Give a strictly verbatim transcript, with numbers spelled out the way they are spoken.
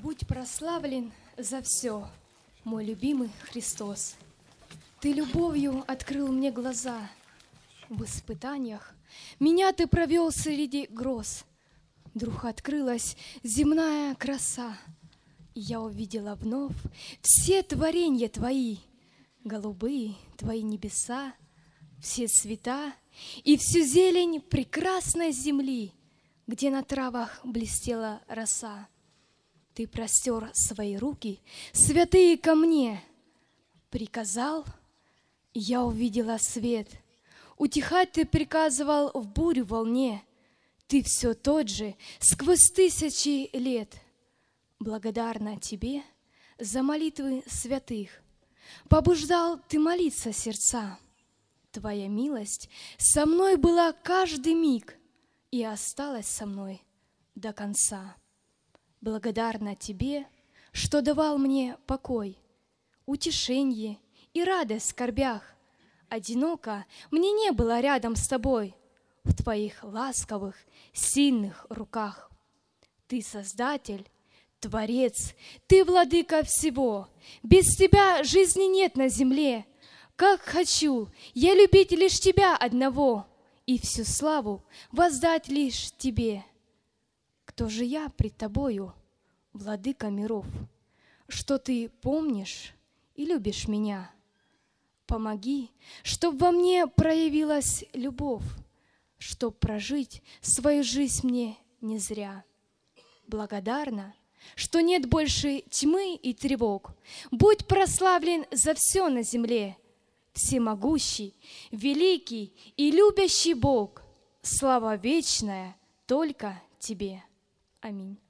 Будь прославлен за все, мой любимый Христос. Ты любовью открыл мне глаза. В испытаниях меня Ты провел среди гроз. Вдруг открылась земная краса, и я увидела вновь все творенья Твои, голубые Твои небеса, все цвета и всю зелень прекрасной земли, где на травах блестела роса. Ты простер свои руки, святые ко мне, приказал, и я увидела свет. Утихать Ты приказывал в бурю волне. Ты все тот же сквозь тысячи лет. Благодарна Тебе за молитвы святых. Побуждал Ты молиться сердца. Твоя милость со мной была каждый миг и осталась со мной до конца. Благодарна Тебе, что давал мне покой, утешение и радость в скорбях. Одиноко мне не было рядом с Тобой, в Твоих ласковых, сильных руках. Ты Создатель, Творец, Ты Владыка всего. Без Тебя жизни нет на земле. Как хочу я любить лишь Тебя одного и всю славу воздать лишь Тебе. Кто же я пред Тобою, Владыка миров, что Ты помнишь и любишь меня? Помоги, чтоб во мне проявилась любовь, чтоб прожить свою жизнь мне не зря. Благодарна, что нет больше тьмы и тревог. Будь прославлен за все на земле, всемогущий, великий и любящий Бог. Слава вечная только Тебе. Аминь.